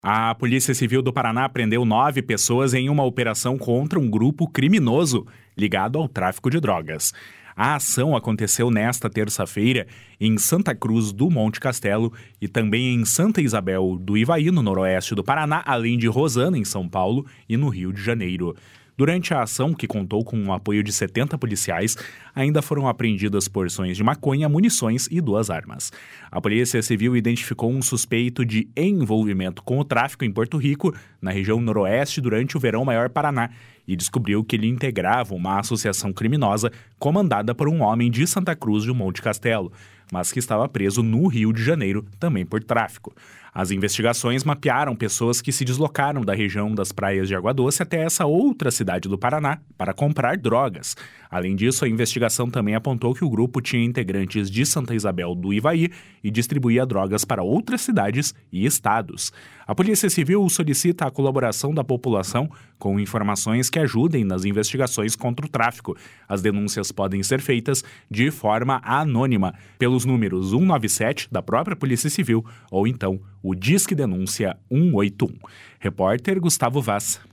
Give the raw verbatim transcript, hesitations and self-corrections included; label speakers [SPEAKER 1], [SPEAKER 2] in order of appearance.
[SPEAKER 1] A Polícia Civil do Paraná prendeu nove pessoas em uma operação contra um grupo criminoso ligado ao tráfico de drogas. A ação aconteceu nesta terça-feira em Santa Cruz do Monte Castelo e também em Santa Isabel do Ivaí, no noroeste do Paraná, além de Rosana, em São Paulo e no Rio de Janeiro. Durante a ação, que contou com o apoio de setenta policiais, ainda foram apreendidas porções de maconha, munições e duas armas. A Polícia Civil identificou um suspeito de envolvimento com o tráfico em Porto Rico, na região noroeste, durante o Verão Maior Paraná, e descobriu que ele integrava uma associação criminosa comandada por um homem de Santa Cruz do Monte Castelo, mas que estava preso no Rio de Janeiro, também por tráfico. As investigações mapearam pessoas que se deslocaram da região das praias de Água Doce até essa outra cidade do Paraná para comprar drogas. Além disso, a investigação também apontou que o grupo tinha integrantes de Santa Isabel do Ivaí e distribuía drogas para outras cidades e estados. A Polícia Civil solicita a colaboração da população com informações que ajudem nas investigações contra o tráfico. As denúncias podem ser feitas de forma anônima pelos números cento e noventa e sete da própria Polícia Civil ou então o Disque Denúncia cento e oitenta e um. Repórter Gustavo Vaz.